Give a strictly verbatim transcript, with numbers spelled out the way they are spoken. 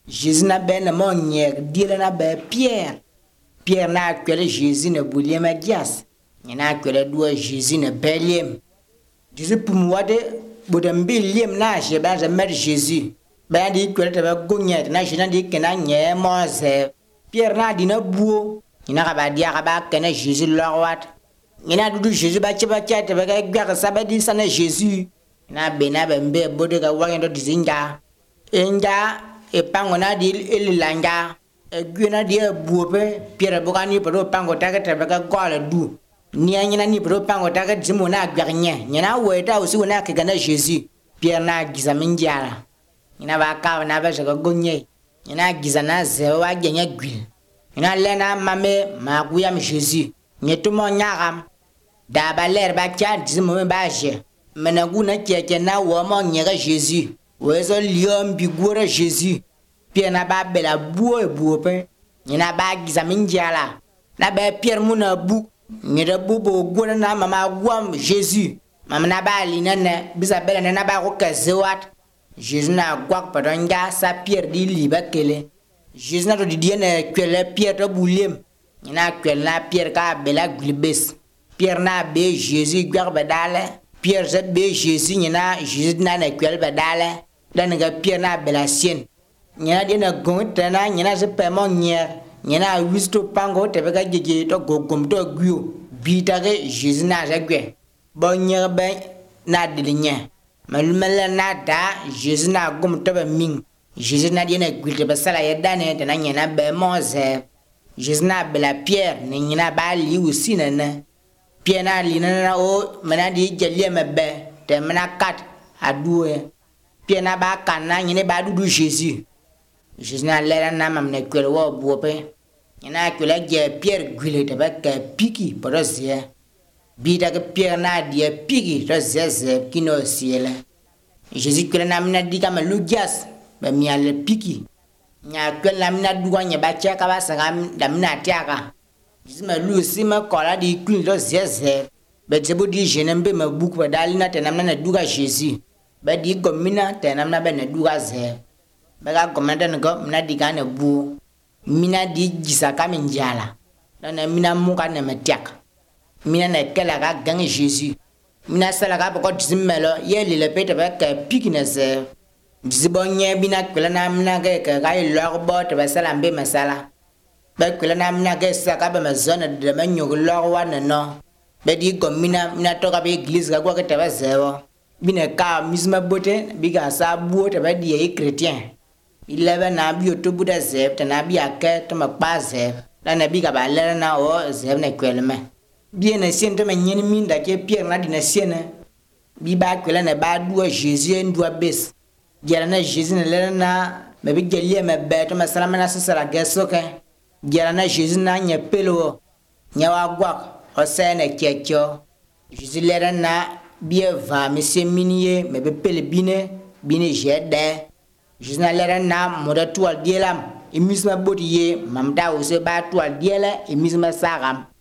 Jésus n'a ben mon nier, dire na ben Pierre. Pierre n'a que Jésus ne boulier ma dias. Il n'a que le doigt Jésus ne beliem. Jésus pour moi de bodem biliem na je ben je mettre Jésus. Ben dit que te ba gognet na je na dit que na nye Mose. Pierre n'a dit na buo. Il n'a pas dit à ba que na Jésus l'orat. Il n'a dit Jésus ba ti ba ti te ba ga ça ba dit ça na Jésus. Na bena bembe bode ga wa ndo dizinga. Enja e pango na di elilanga. E gwena di buope Pierre bokani pro pango ta te ba ga gola du. Ni anyina ni pro pango ta ga dimo na gbarnya. Nyana weta osi wona ke na Jésus. Pierre na giza minjara. Ina ba ka na ba ga gonye. Ina giza na ze wa genya gwil. Ina lena mame ma kuyam Jésus. Nyetumo nyagam. Da ba ler ba cha dimo ba je. Menaguna tcheke na woma nyega Jésus. Wezo liom bigura Jésus. Pierre na ba bela buo e buo pe. Nyina ba giza minjala. Na ba Pierre muna bu. Nyeda bubo gona na mama gwam Jésus. Mama na ba lina ne bisa bela na ba ko kazewat. Jésus na gwak padonga sa Pierre di liba kele. Jésus na to di diene kwele Pierre to buliem. Nyina kwele na Pierre ka bela glibes. Pierre na be Jésus gwak badale. Pierre zet be Jésus nyina Jésus na na kwel badale. Dan ga Pierre na bela sien. Nyina di na gonta na nyina se pe mon nyer. Nyina wisto pango te bega jeje to gogom to guo. Bita ge Jésus na jagwe. Bon nyer ben na dilinye. Malumela na da Jésus na gom to be ming. Jésus na di na gwil te sala ya dane te na nyina be Mose. Jésus na bela Pierre ni nyina ba li usi na na. Pierre na li na na o mena di jelie mebe te mena kat adue. Pierre na ba kana nyine ba dudu Jésus. Jésus na lera na mamne kwel wo buope. Nyina kwela je Pierre gwile te ba ka piki porosia. Bita ke Pierre na di piki to zeze kino siela. Jésus kwela na mena di kama lugias ba miale piki. Nya kwela mena duwa nya ba cha ka ba sanga da mena tiaka. Zima lusi ma kola di kwin to zeze. Be jebo di jenembe ma buku ba dalina te namna na duga Jésus. Be di gomina te namna be na duga ze. Be ga gomina de go mna di ga na bu. Mina di gisa ka minjala. Na mina muka na metiak. Mina na kela ga gang Jésus. Mina sala ga ko dzimelo ye le pete ba ka pikina ze. Dzibonye bina kwela na mna ga ka ga lorbo te ba sala mbe masala. Be kwela na mina ga saka ba mazona de manyo lorwa na no. Be di gomina mina to ga be église ga kwa te ba zewo. Bina ka misma bote biga sa buo te ba di e chrétien. Ilebe na bi otobu da zeb te na bi ake to ma pa zeb. La na biga ba le na o zeb na kwelme. Bien na sien to ma nyen min da ke Pierre na di na sien. Bi ba kwela na ba duo Jésus ndua bes. Gera na Jésus na le na me bi gelie me be to ma salama na sala gesoke. Gera na Jésus na nya pelo. Nya wa gwak o se na kekyo. Jésus le na bi va monsieur minier me be pele bine bine jede. Jésus na le na moda tual dielam. Emisma botiye mamda ose ba tual diela emisma sagam.